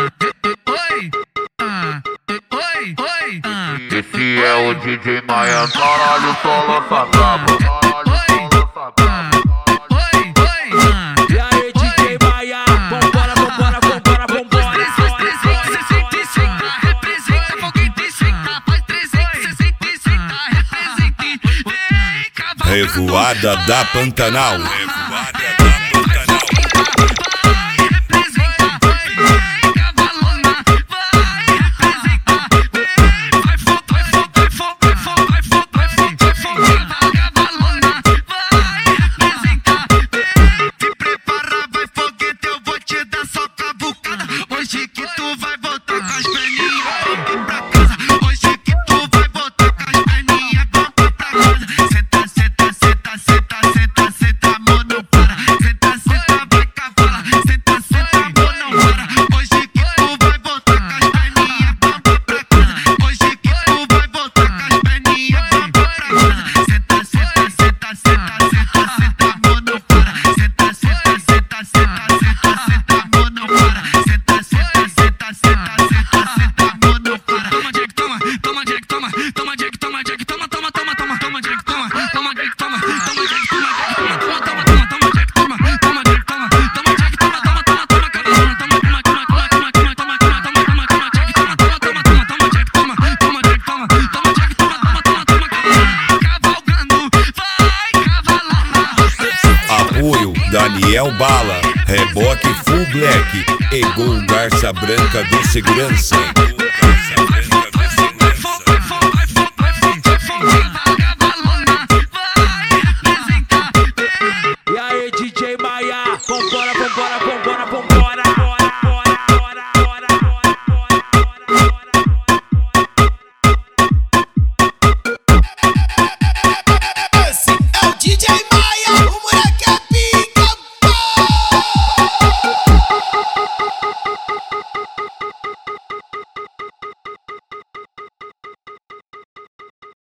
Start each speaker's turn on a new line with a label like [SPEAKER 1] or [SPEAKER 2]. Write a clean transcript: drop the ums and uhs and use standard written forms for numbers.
[SPEAKER 1] Esse é o DJ Maia, caralho, só lança brabo.
[SPEAKER 2] E aí, DJ Maia, vambora, vambora, vambora, vambora.
[SPEAKER 3] 365, representa, foguete e senta. Faz 365, representa. Vem, cavalgando.
[SPEAKER 4] Revoada da Pantanal.
[SPEAKER 3] Hoje que tu vai voltar com as perninhas pra casa. Hoje que tu vai voltar com as perninhas pra casa. Senta, senta, senta, senta, senta, senta, amor, não para. Senta, senta, vai cavala. Senta, senta, amor, não para. Hoje que tu vai voltar com as perninhas pra casa. Hoje que tu vai voltar com as perninhas pra casa. Senta, senta, senta, senta, senta, senta, amor, não para. Senta, senta, senta, senta, senta, senta, amor, não para. Senta, senta, senta, senta, amor, não para. Toma, Jack, toma, toma, Jack, toma, toma, Jack, toma, Jack, toma, toma, toma, toma, toma, Jack, toma, toma, Jack, toma, toma, Jack, toma, Jack, toma, toma, toma, toma, Jack, toma, toma, Jack, toma, toma, Jack, toma, toma, toma, toma, cavalona, toma, toma, toma, toma, toma, toma, toma, toma, toma, Jack, toma, toma, toma, toma, toma, Jack, toma, toma, Jack, toma, toma, Jack, toma, toma, toma, toma, cavalona, cavalgando, vai cavalona.
[SPEAKER 4] Apoio Daniel Bala, reboque Full Black e Gol Garça Branca do Segurança.